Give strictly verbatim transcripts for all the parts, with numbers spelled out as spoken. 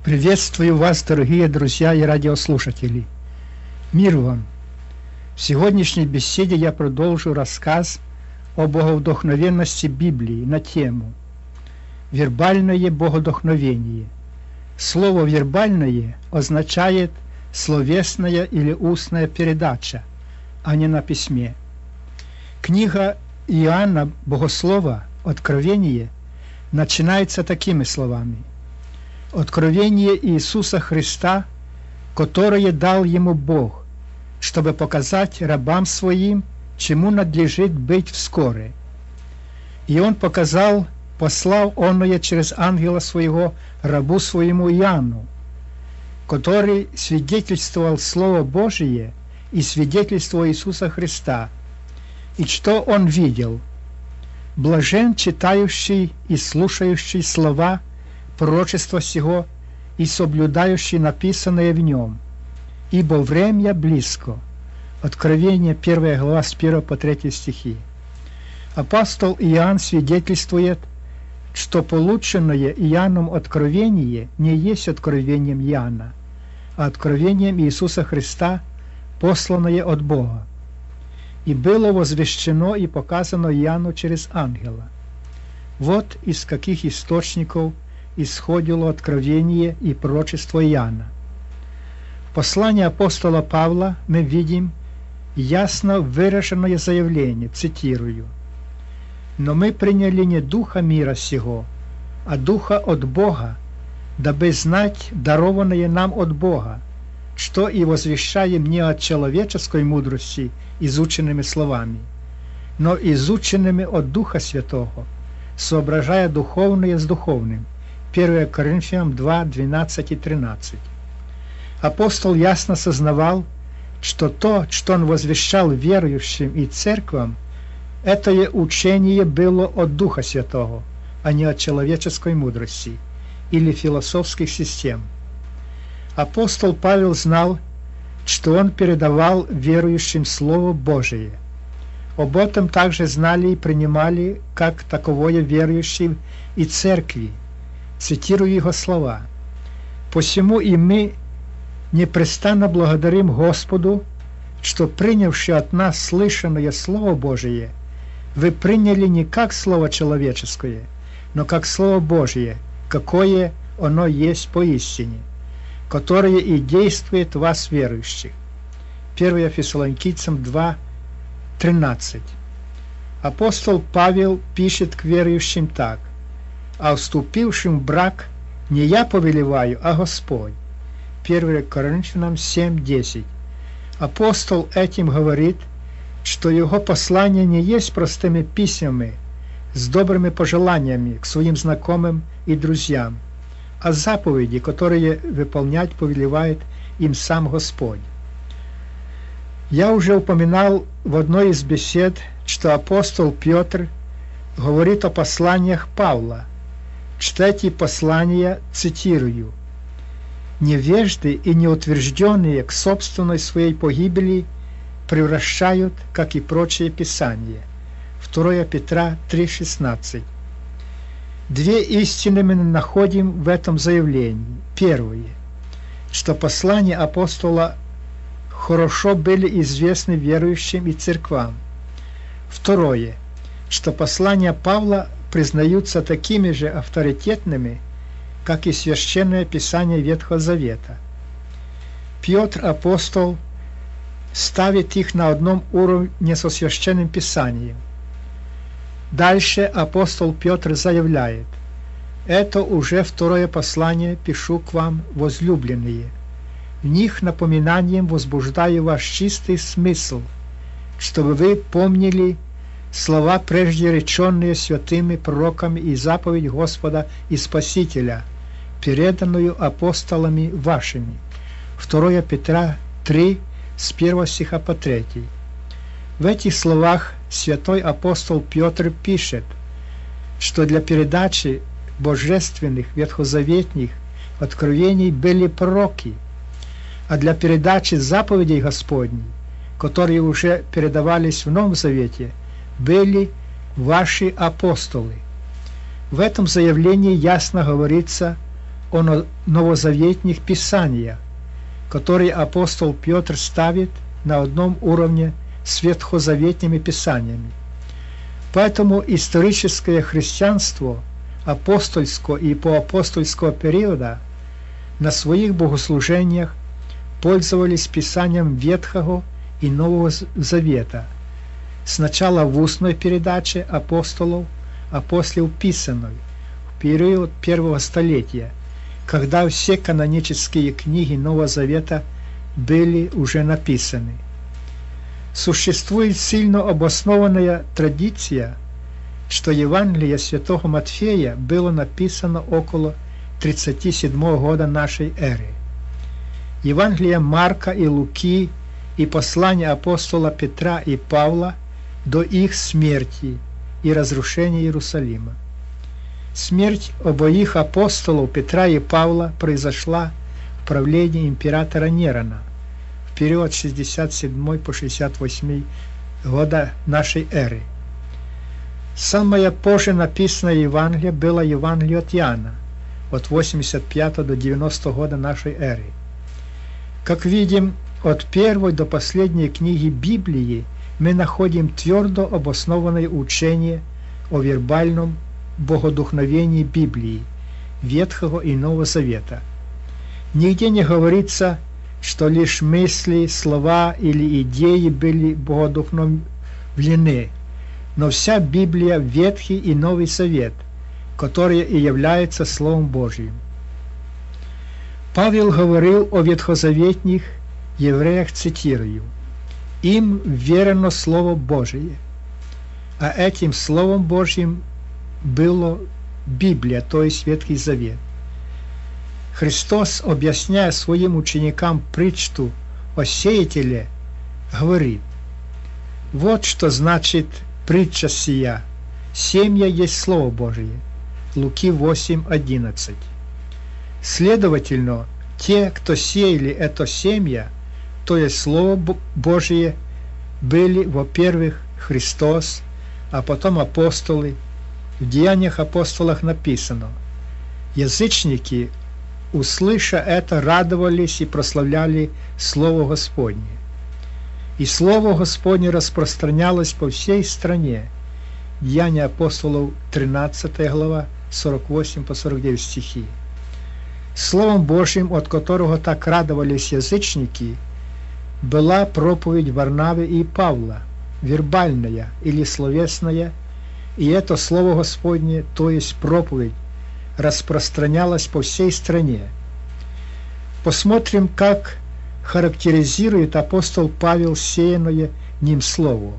Приветствую вас, дорогие друзья и радиослушатели. Мир вам! В сегодняшней беседе я продолжу рассказ о боговдохновенности Библии на тему «Вербальное богодохновение». Слово «вербальное» означает словесная или устная передача, а не на письме. Книга Иоанна Богослова «Откровение» начинается такими словами: «Откровение Иисуса Христа, которое дал ему Бог, чтобы показать рабам своим, чему надлежит быть вскоре. И он показал, послал оное через ангела своего рабу своему Иоанну, который свидетельствовал Слово Божие и свидетельство Иисуса Христа, и что он видел. Блажен читающий и слушающий слова пророчества сего и соблюдающий написанное в нем, ибо время близко». Откровение, первая глава, с первого по третий стихи. Апостол Иоанн свидетельствует, что полученное Иоанном откровение не есть откровением Иоанна, а откровением Иисуса Христа, посланное от Бога, и было возвещено и показано Иоанну через ангела. Вот из каких источников исходило откровение и пророчество Иоанна. В послании апостола Павла мы видим ясно выраженное заявление, цитирую: «Но мы приняли не духа мира сего, а духа от Бога, дабы знать дарованное нам от Бога, что и возвещаем не от человеческой мудрости изученными словами, но изученными от Духа Святого, соображая духовное с духовным». первое Коринфянам два, двенадцать и тринадцать. Апостол ясно сознавал, что то, что он возвещал верующим и церквам, это учение было от Духа Святого, а не от человеческой мудрости или философских систем. Апостол Павел знал, что он передавал верующим Слово Божие. Об этом также знали и принимали как таковое верующие и церкви. Цитирую его слова: «Посему и мы непрестанно благодарим Господу, что, принявши от нас слышанное Слово Божие, вы приняли не как Слово человеческое, но как Слово Божие, какое оно есть поистине, которое и действует в вас верующих». первое Фессалоникийцам два, тринадцать. Апостол Павел пишет к верующим так: «А вступившим в брак не я повелеваю, а Господь». первое Коринфянам семь, десять. Апостол этим говорит, что его послание не есть простыми письмами с добрыми пожеланиями к своим знакомым и друзьям, а заповеди, которые выполнять повелевает им сам Господь. Я уже упоминал в одной из бесед, что апостол Петр говорит о посланиях Павла. Читайте послания, цитирую: «Невежды и неутвержденные к собственной своей погибели превращают, как и прочие писания». второе Петра три, шестнадцать. Две истины мы находим в этом заявлении. Первое, что послания апостола хорошо были известны верующим и церквам. Второе, что послания Павла признаются такими же авторитетными, как и Священное Писание Ветхого Завета. Петр, апостол, ставит их на одном уровне со Священным Писанием. Дальше апостол Петр заявляет: «Это уже второе послание пишу к вам, возлюбленные. В них напоминанием возбуждаю ваш чистый смысл, чтобы вы помнили слова, прежде реченные святыми пророками, и заповедь Господа и Спасителя, переданную апостолами вашими». второе Петра три, с первого стиха по третий. В этих словах святой апостол Петр пишет, что для передачи божественных ветхозаветных откровений были пророки, а для передачи заповедей Господней, которые уже передавались в Новом Завете, были ваши апостолы. В этом заявлении ясно говорится о новозаветных писаниях, которые апостол Петр ставит на одном уровне с ветхозаветными писаниями. Поэтому историческое христианство апостольского и поапостольского периода на своих богослужениях пользовались писанием Ветхого и Нового Завета, сначала в устной передаче апостолов, а после в писанной, в период первого столетия, когда все канонические книги Нового Завета были уже написаны. Существует сильно обоснованная традиция, что Евангелие святого Матфея было написано около тридцати седьмого года нашей эры. Евангелия Марка и Луки и послания апостола Петра и Павла до их смерти и разрушения Иерусалима. Смерть обоих апостолов Петра и Павла произошла в правлении императора Нерона в период шестьдесят седьмой по шестьдесят восьмой года нашей эры. Самое позже написанное Евангелие было Евангелие от Иоанна от восемьдесят пятого до девяностого года нашей эры. Как видим, от первой до последней книги Библии мы находим твердо обоснованное учение о вербальном богодухновении Библии, Ветхого и Нового Завета. Нигде не говорится, что лишь мысли, слова или идеи были богодухновлены, но вся Библия – Ветхий и Новый Завет, которые и являются Словом Божьим. Павел говорил о ветхозаветных евреях, цитирую: «Им верено Слово Божие», а этим Словом Божьим было Библия, то есть Ветхий Завет. Христос, объясняя своим ученикам притчу о сеятеле, говорит: «Вот что значит притча сия: семя есть Слово Божие». Луки восемь одиннадцать. Следовательно, те, кто сеяли это семя, то есть Слово Божие, были, во-первых, Христос, а потом апостолы. В Деяниях апостолов написано: язычники, услыша это, радовались и прославляли Слово Господне. И Слово Господне распространялось по всей стране. Деяния апостолов, тринадцатая глава, сорок восемь по сорок девять стихи. Словом Божьим, от которого так радовались язычники, была проповедь Варнавы и Павла, вербальная или словесная, и это Слово Господне, то есть проповедь, распространялось по всей стране. Посмотрим, как характеризирует апостол Павел сеянное ним Слово.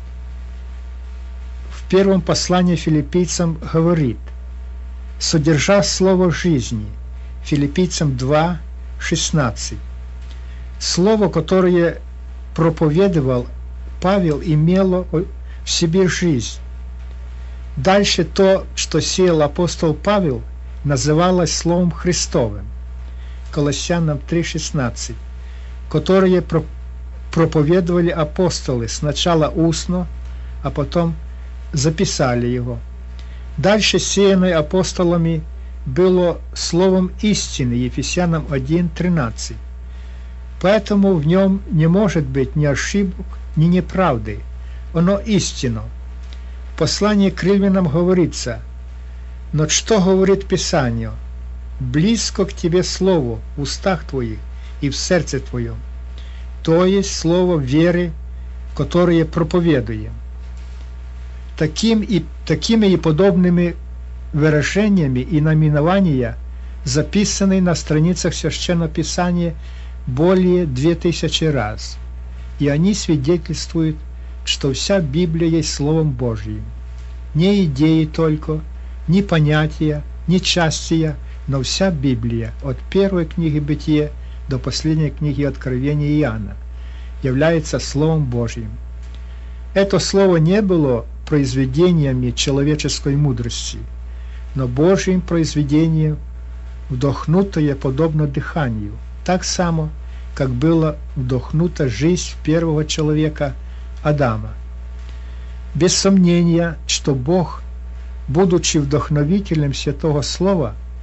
В первом послании филиппийцам говорит: «Содержа Слово жизни», Филиппийцам два шестнадцать. Слово, которое проповедовал Павел, имело в себе жизнь. Дальше то, что сеял апостол Павел, называлось Словом Христовым, Колоссянам три шестнадцать, которые проповедовали апостолы сначала устно, а потом записали его. Дальше сеянное апостолами было словом истины, Ефесянам один тринадцать. Поэтому в нем не может быть ни ошибок, ни неправды. Оно истинно. В послании к Римлянам говорится: «Но что говорит Писание? Близко к тебе слово в устах твоих и в сердце твоем». То есть слово веры, которое проповедуем. Таким и, такими и подобными выражениями и наименования записаны на страницах Священного Писания более две тысячи раз, и они свидетельствуют, что вся Библия есть Словом Божьим. Не идеи только, не понятия, не части, но вся Библия, от первой книги Бытия до последней книги Откровения Иоанна, является Словом Божьим. Это Слово не было произведениями человеческой мудрости, но Божьим произведением, вдохнутое подобно дыханию, так само, как была вдохнута жизнь первого человека Адама. Без сомнения, что Бог, будучи вдохновителем Святого Слова,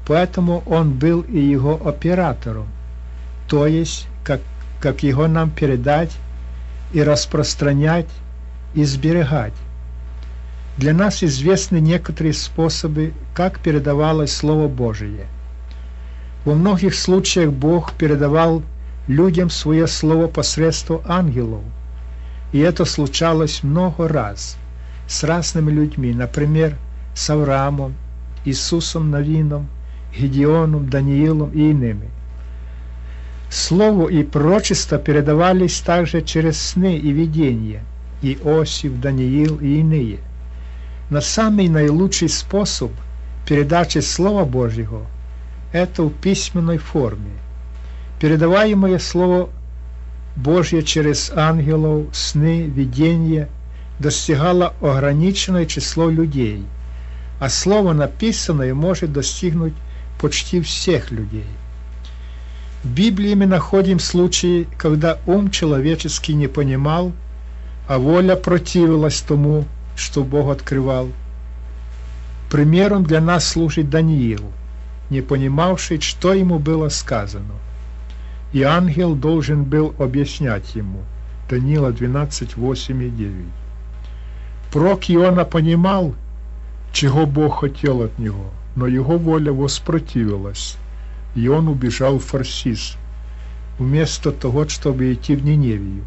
поэтому он был и его оператором, то есть, как, как его нам передать и распространять, и сберегать. Для нас известны некоторые способы, как передавалось Слово Божие. Во многих случаях Бог передавал людям свое Слово посредством ангелов, и это случалось много раз с разными людьми, например, с Авраамом, Иисусом Навином, Гедеоном, Даниилом и иными. Слово и пророчество передавались также через сны и видения, Иосиф, Даниил и иные. Но самый наилучший способ передачи Слова Божьего – это в письменной форме. Передаваемое Слово Божье через ангелов, сны, видения достигало ограниченное число людей, а Слово написанное может достигнуть почти всех людей. В Библии мы находим случаи, когда ум человеческий не понимал, а воля противилась тому, что Бог открывал. Примером для нас служит Даниил, не понимавший, что ему было сказано. И ангел должен был объяснять ему. Даниила двенадцать, восемь и девять. Пророк Иона понимал, чего Бог хотел от него, но его воля воспротивилась, и он убежал в Фарсис, вместо того, чтобы идти в Ниневию.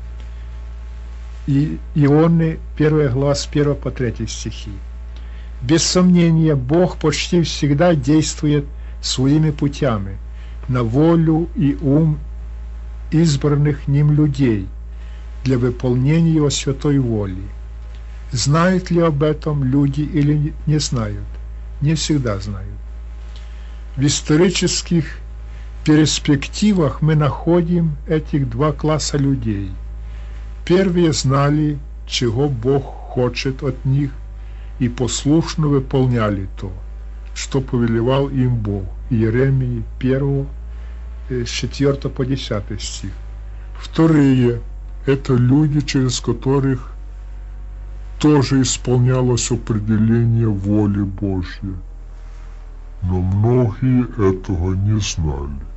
И Ионы, первая глава, с первого по третий стихи. Без сомнения, Бог почти всегда действует своими путями на волю и ум избранных ним людей для выполнения его святой воли. Знают ли об этом люди или не знают? Не всегда знают. В исторических перспективах мы находим этих два класса людей. Первые знали, чего Бог хочет от них, и послушно выполняли то, что повелевал им Бог. Иеремии первого, с четвёртого по десятый стих. Вторые – это люди, через которых тоже исполнялось определение воли Божьей, но многие этого не знали.